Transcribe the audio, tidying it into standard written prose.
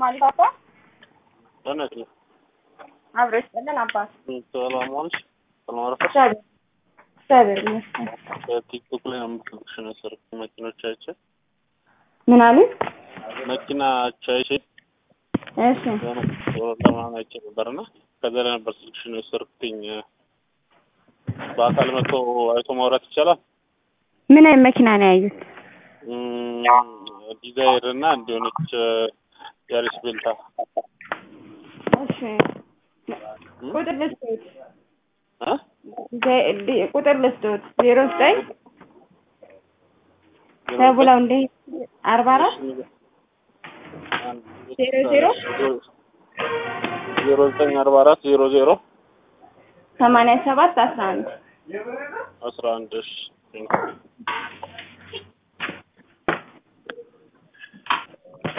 ማልባባ እውነት ነው። አብረሽ ጠለን አባት ሰላም ዋልሽ። ሰላም አረፈሽ። ሰብር ይመስገን። ቲክቶክ ላይ ነው የምትልክሽው ነው ስር መኪኖች አይቼ ምን አሉ? መኪና አይቼ እሺ ለማን አይቼ ነበርና ከዛ ላይ ነበር ስልክሽን የሰርኩኝ። በአካል መጥቶ አይቶ ማውራት ይቻላል? ምን አይነት መኪና ነው ያዩት? ዲዛይር እና እንዲሆነች ያሪስ ቤልታ። እሺ ቁጥር ልስጥዎት? አ ቁጥር ልስጥዎት? 09 ተብለው እንደ 44 00 0944 00 87 11 11 እሺ